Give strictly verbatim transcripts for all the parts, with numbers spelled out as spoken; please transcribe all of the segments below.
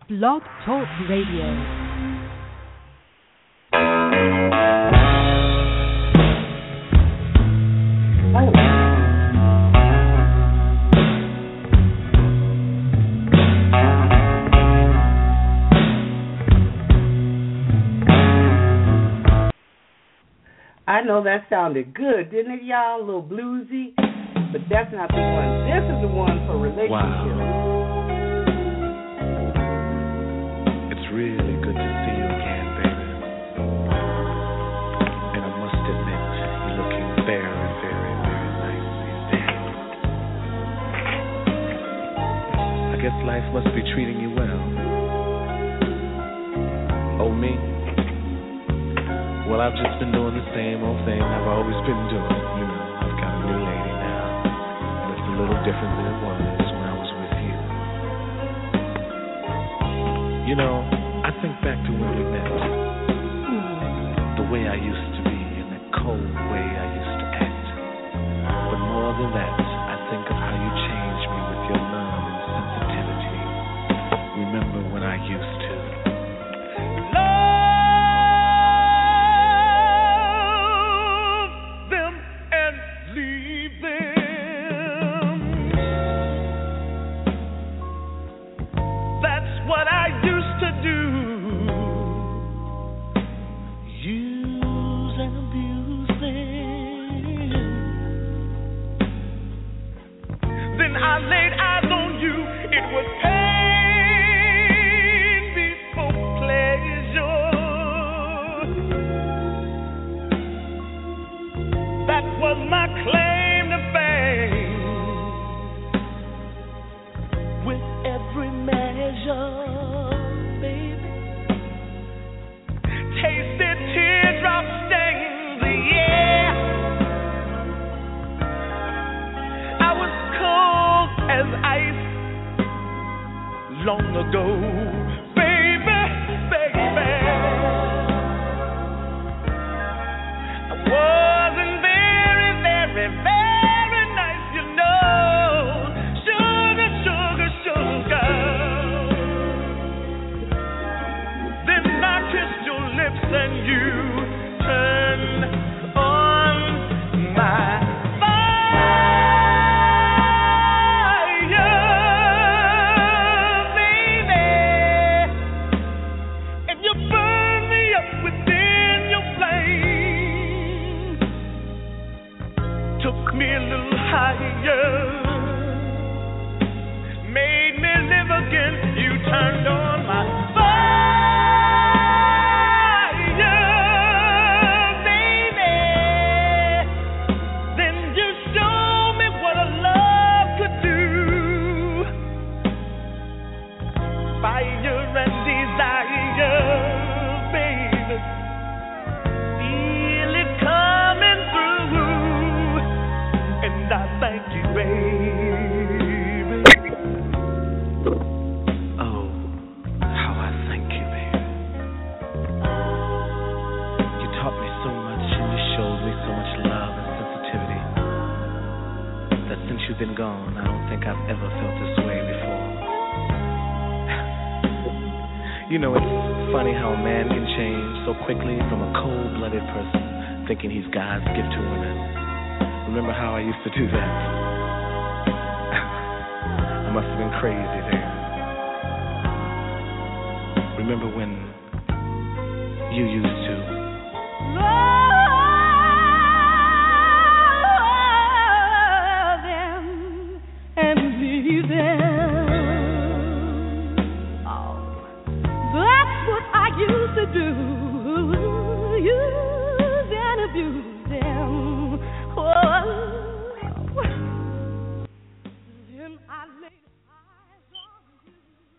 Blog Talk Radio. I know that sounded good, didn't it, y'all? A little bluesy, but that's not the one. This is the one for relationships. Wow. It's really good to see you again, baby. And I must admit, you're looking very, very, very nice these days. I guess life must be treating you well. Oh, me? Well, I've just been doing the same old thing I've always been doing. You know, I've got a new lady now, and it's a little different than it was when I was with you. You know, I think back to when we met, the way I used to be and the cold way I used to act. But more than that, I think of how you changed me with your love and sensitivity. Remember when I used to he's God's gift to women. Remember how I used to do that? I must have been crazy then. Remember when you used to love them and leave them? Oh, that's what I used to do. You abuse them. Oh, then I laid eyes on you.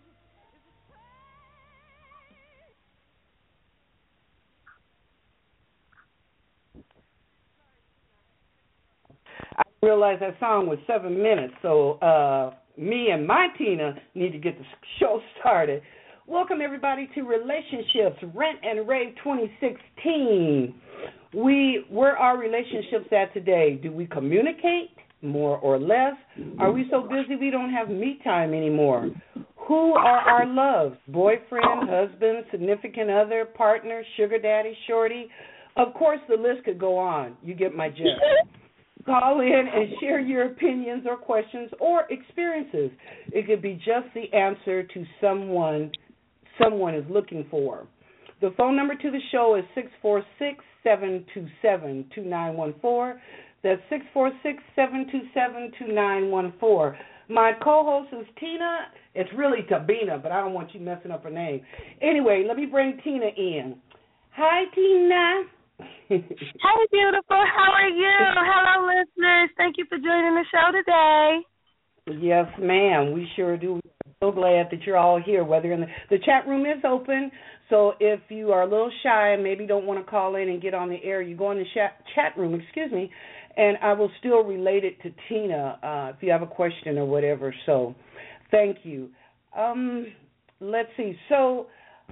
I realized that song was seven minutes, so uh, me and my Tina need to get the show started. Welcome, everybody, to Relationships, Rent and Rave twenty sixteen. We, where are relationships at today? Do we communicate more or less? Are we so busy we don't have me time anymore? Who are our loves? Boyfriend, husband, significant other, partner, sugar daddy, shorty. Of course, the list could go on. You get my gist. Call in and share your opinions or questions or experiences. It could be just the answer to someone someone is looking for. The phone number to the show is six four six, seven two seven, two nine one four. That's six four six, seven two seven, two nine one four. My co-host is Tina. It's really Tabina, but I don't want you messing up her name. Anyway, let me bring Tina in. Hi, Tina. Hey, beautiful. How are you? Hello, listeners. Thank you for joining the show today. Yes, ma'am. We sure do. We're so glad that you're all here. Whether in the, the chat room is open, so if you are a little shy and maybe don't want to call in and get on the air, you go in the chat, chat room, excuse me, and I will still relate it to Tina uh, if you have a question or whatever. So thank you. Um, let's see. So,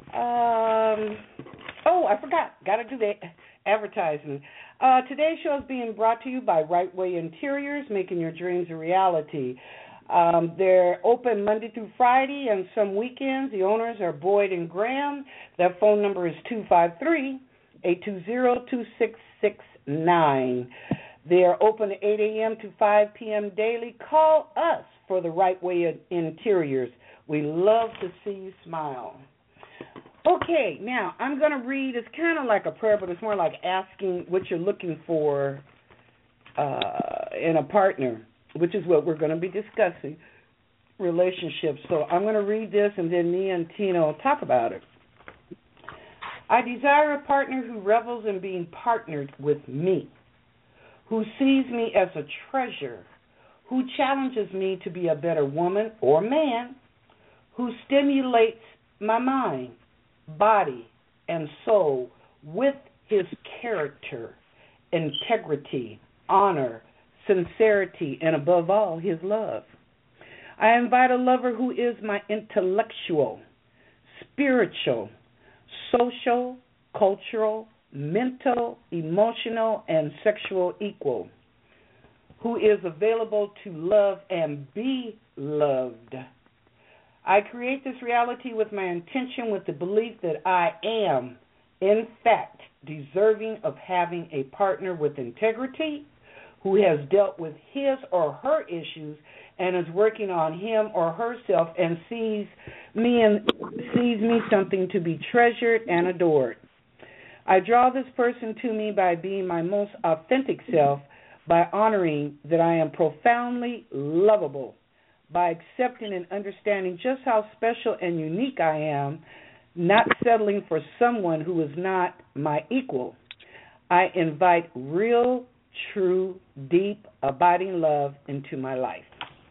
um, oh, I forgot. Got to do the advertising. Uh, today's show is being brought to you by Right Way Interiors, making your dreams a reality. Um, they're open Monday through Friday and some weekends. The owners are Boyd and Graham. Their phone number is two five three, eight two zero, two six six nine. They are open eight a.m. to five p.m. daily. Call us for the Right Way Interiors. We love to see you smile. Okay, now I'm going to read. It's kind of like a prayer, but it's more like asking what you're looking for uh, in a partner, which is what we're going to be discussing, relationships. So I'm going to read this, and then me and Tina will talk about it. I desire a partner who revels in being partnered with me, who sees me as a treasure, who challenges me to be a better woman or man, who stimulates my mind, body, and soul with his character, integrity, honor, sincerity, and above all, his love. I invite a lover who is my intellectual, spiritual, social, cultural, mental, emotional, and sexual equal, who is available to love and be loved. I create this reality with my intention, with the belief that I am, in fact, deserving of having a partner with integrity, who has dealt with his or her issues and is working on him or herself and sees me and sees me something to be treasured and adored. I draw this person to me by being my most authentic self, by honoring that I am profoundly lovable, by accepting and understanding just how special and unique I am, not settling for someone who is not my equal. I invite real, true, deep, abiding love into my life.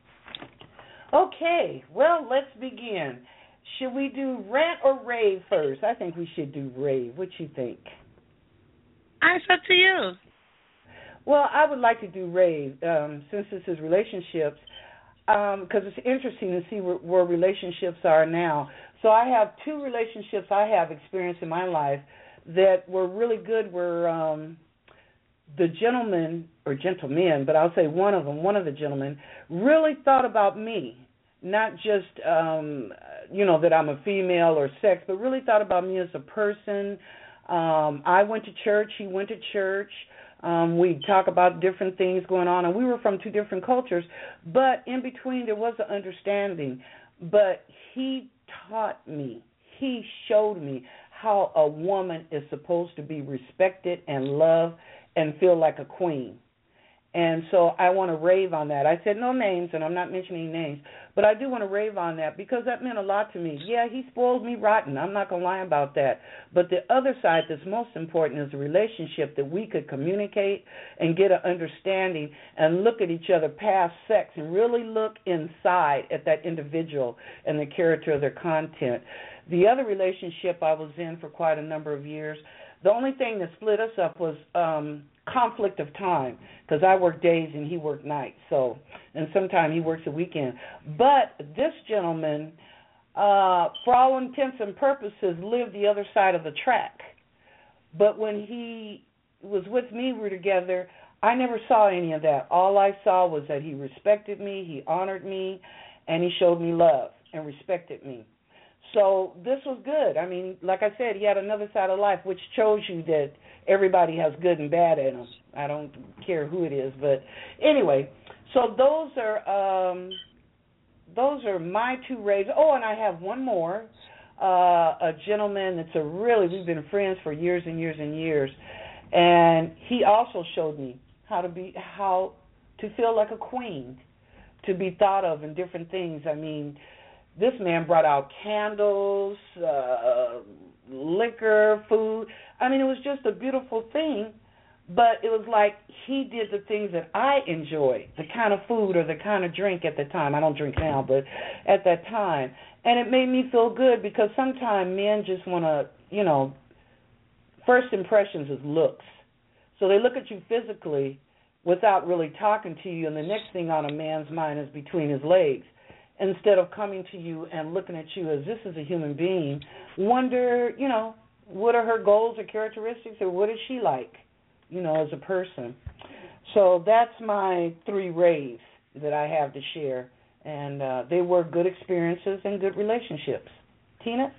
Okay, well, let's begin. Should we do rant or rave first? I think we should do rave. What you think? It's up to you. Well, I would like to do rave um, since this is relationships, because um, it's interesting to see where, where relationships are now. So I have two relationships I have experienced in my life that were really good. Were um, the gentleman, or gentlemen, but I'll say one of them, one of the gentlemen, really thought about me, not just, um, you know, that I'm a female or sex, but really thought about me as a person. Um, I went to church, he went to church. Um, we'd talk about different things going on, and we were from two different cultures, but in between there was an understanding. But he taught me, he showed me how a woman is supposed to be respected and loved and feel like a queen. And so I want to rave on that. I said no names, and I'm not mentioning names, but I do want to rave on that because that meant a lot to me. Yeah, he spoiled me rotten. I'm not going to lie about that. But the other side that's most important is the relationship, that we could communicate and get an understanding and look at each other past sex and really look inside at that individual and the character of their content. The other relationship I was in for quite a number of years, the only thing that split us up was um, conflict of time, because I worked days and he worked nights. So, and sometimes he works a weekend. But this gentleman, uh, for all intents and purposes, lived the other side of the track. But when he was with me, we were together, I never saw any of that. All I saw was that he respected me, he honored me, and he showed me love. and respected me. So this was good. I mean, like I said, he had another side of life, which shows you that everybody has good and bad in them. I don't care who it is, but anyway. So those are um, those are my two raves. Oh, and I have one more. Uh, a gentleman that's a really, we've been friends for years and years and years, and he also showed me how to be, how to feel like a queen, to be thought of in different things. I mean, this man brought out candles, uh, liquor, food. I mean, it was just a beautiful thing, but it was like he did the things that I enjoy, the kind of food or the kind of drink at the time. I don't drink now, but at that time. And it made me feel good because sometimes men just want to, you know, first impressions is looks. So they look at you physically without really talking to you, and the next thing on a man's mind is between his legs. Instead of coming to you and looking at you as this is a human being, wonder, you know, what are her goals or characteristics, or what is she like, you know, as a person. So that's my three raves that I have to share. And uh, they were good experiences and good relationships. Tina?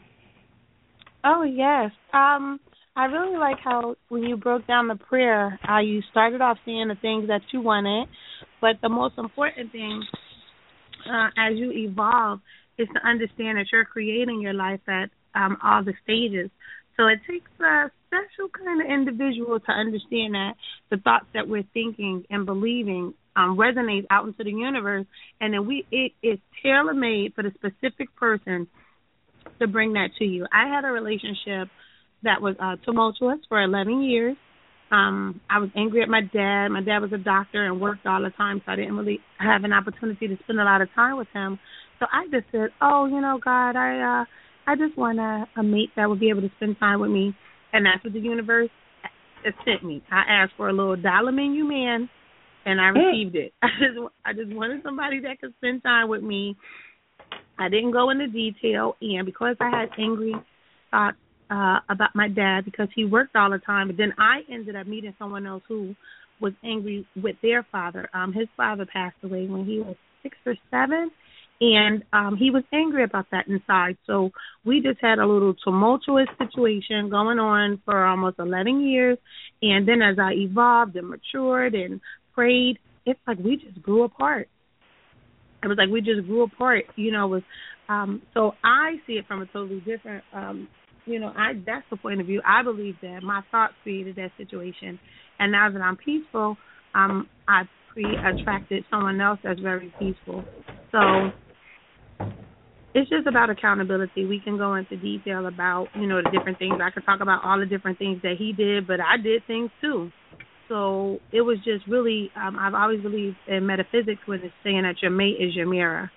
Oh, yes. Um, I really like how when you broke down the prayer, how you started off saying the things that you wanted, but the most important thing uh, as you evolve is to understand that you're creating your life at um, all the stages. So it takes a special kind of individual to understand that the thoughts that we're thinking and believing Um, resonates out into the universe, and then we it is tailor-made for the specific person to bring that to you. I had a relationship that was uh, tumultuous for eleven years. Um, I was angry at my dad. My dad was a doctor and worked all the time, so I didn't really have an opportunity to spend a lot of time with him. So I just said, oh, you know, God, I uh, I just want a, a mate that would be able to spend time with me, and that's what the universe sent me. I asked for a little dollar menu man, and I received it. I just, I just wanted somebody that could spend time with me. I didn't go into detail, and because I had angry thoughts uh, about my dad because he worked all the time, but then I ended up meeting someone else who was angry with their father. Um, his father passed away when he was six or seven, and um, he was angry about that inside. So we just had a little tumultuous situation going on for almost eleven years, and then as I evolved and matured and prayed, it's like we just grew apart. It was like we just grew apart, you know. It was um, so I see it from a totally different, um, you know. I that's the point of view. I believe that my thoughts created that situation, and now that I'm peaceful, um, I've cre- attracted someone else that's very peaceful. So it's just about accountability. We can go into detail about, you know, the different things. I could talk about all the different things that he did, but I did things too. So it was just really, um, I've always believed in metaphysics when it's saying that your mate is your mirror.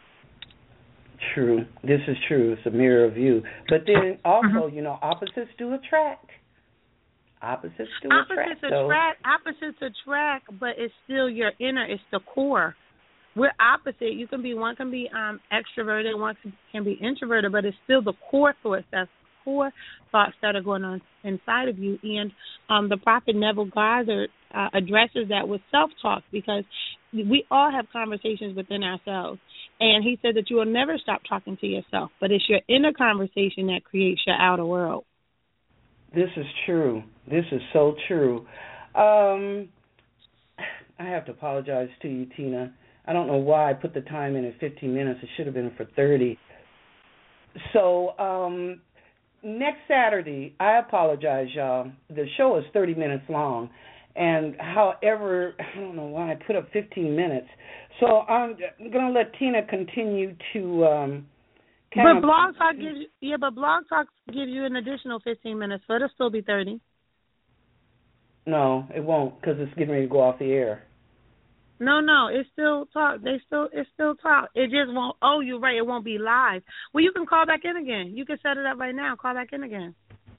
True. This is true. It's a mirror of you. But then also, mm-hmm. you know, opposites do attract. Opposites do opposites attract. attract. So. Opposites attract, but it's still your inner. It's the core. We're opposite. You can be, one can be um, extroverted, one can, can be introverted, but it's still the core thoughts. That's core thoughts that are going on inside of you. And um, the prophet Neville Goddard uh, addresses that with self-talk, because we all have conversations within ourselves. And he said that you will never stop talking to yourself, but it's your inner conversation that creates your outer world. This is true. This is so true. Um, I have to apologize to you, Tina. I don't know why I put the time in at fifteen minutes. It should have been for thirty. So um, next Saturday, I apologize, y'all. The show is thirty minutes long. And however, I don't know why I put up fifteen minutes. So I'm going to let Tina continue to um, kind But of... Blog Talk gives you, yeah, but Blog Talk gives you an additional fifteen minutes, so it'll still be thirty. No, it won't, because it's getting ready to go off the air. No, no, it's still talk. They still, it's still talk. It just won't. Oh, you're right. It won't be live. Well, you can call back in again. You can set it up right now. Call back in again.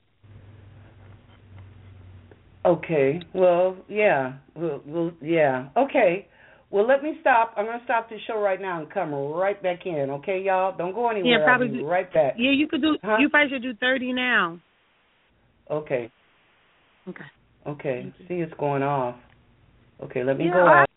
Okay. Well, yeah. Well, well, yeah. Okay. Well, let me stop. I'm going to stop the show right now and come right back in. Okay, y'all? Don't go anywhere. Yeah, probably. I'll be right back. Yeah, you could do. Huh? You probably should do thirty now. Okay. Okay. Okay. See, it's going off. Okay, let me yeah, go out.